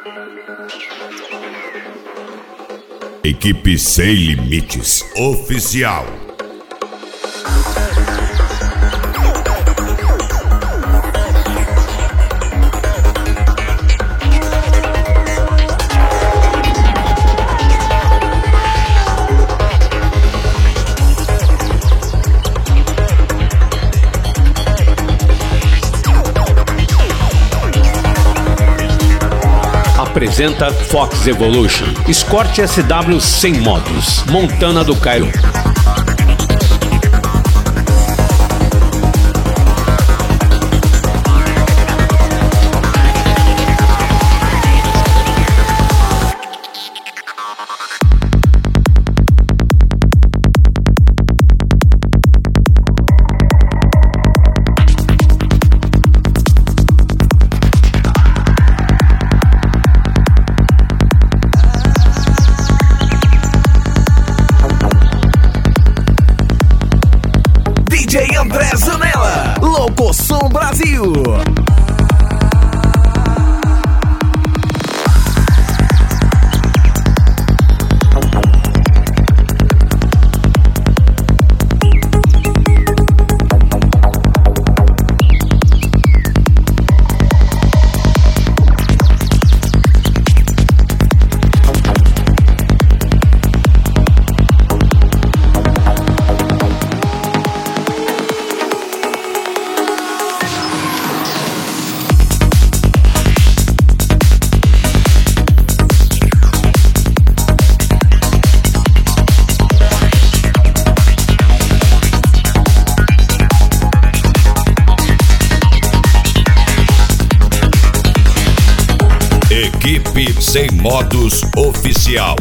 Equipe Sem Limites Oficial. Apresenta Fox Evolution, Escort SW sem modos, Montana do Cairo. DJ André Zanella, Louco Som Brasil. Equipe Sem Modos Oficial.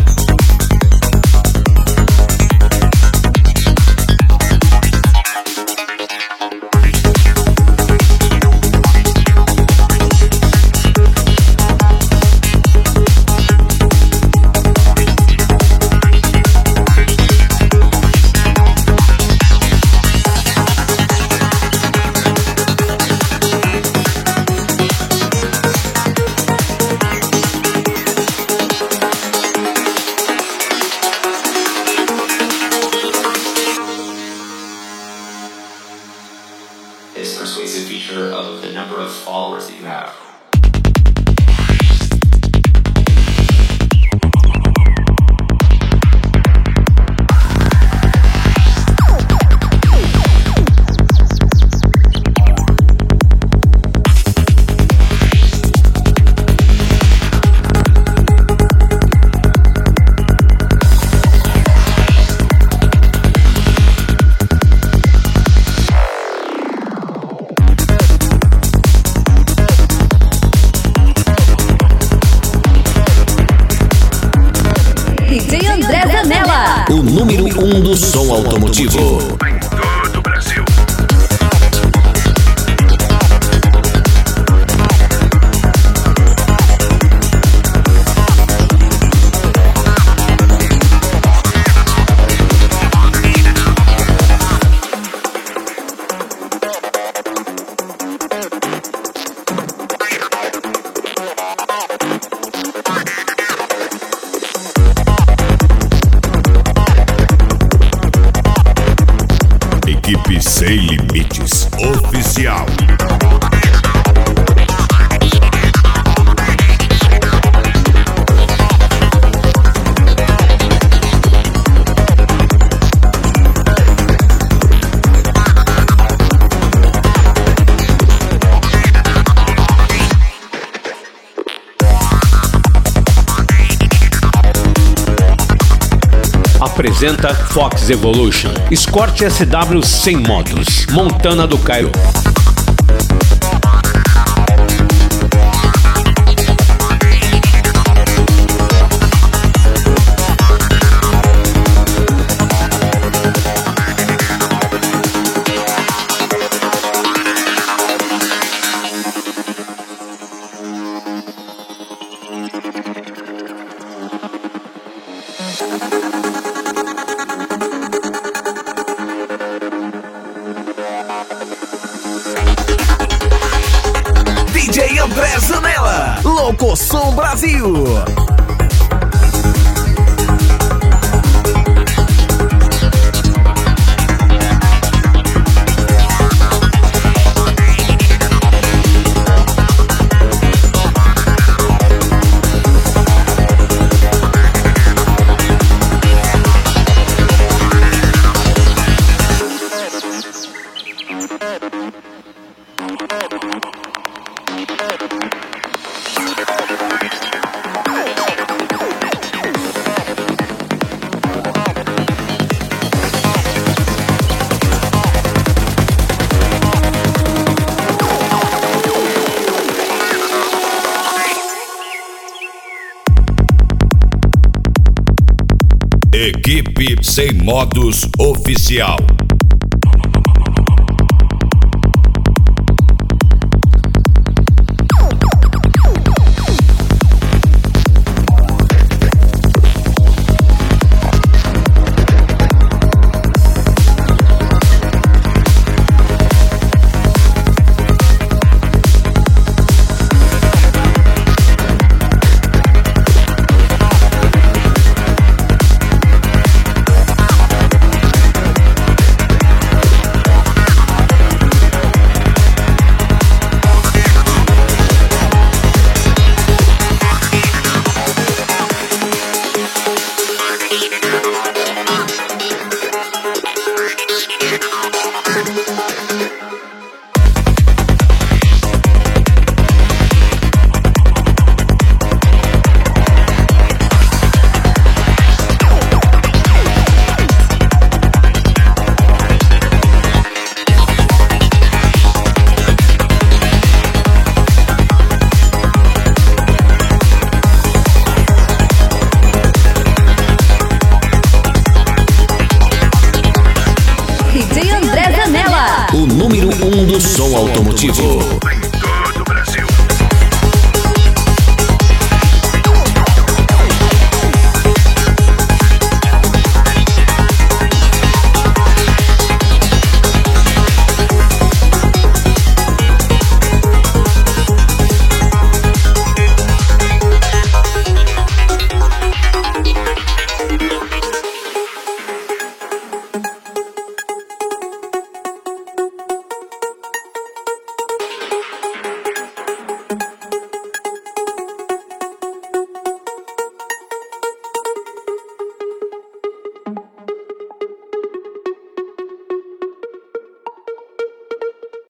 Is a persuasive feature of the number of followers that you have. DJ André Zanella, O número 1 do som automotivo. Em todo o Brasil. Equipe Sem Limites Oficial. Apresenta Fox Evolution, Escort SW sem modos, Montana do Cairo. DJ André Zanella. Locoção Brasil. Equipe Sem Modos Oficial. DJ André Zanella, O número 1 do som automotivo.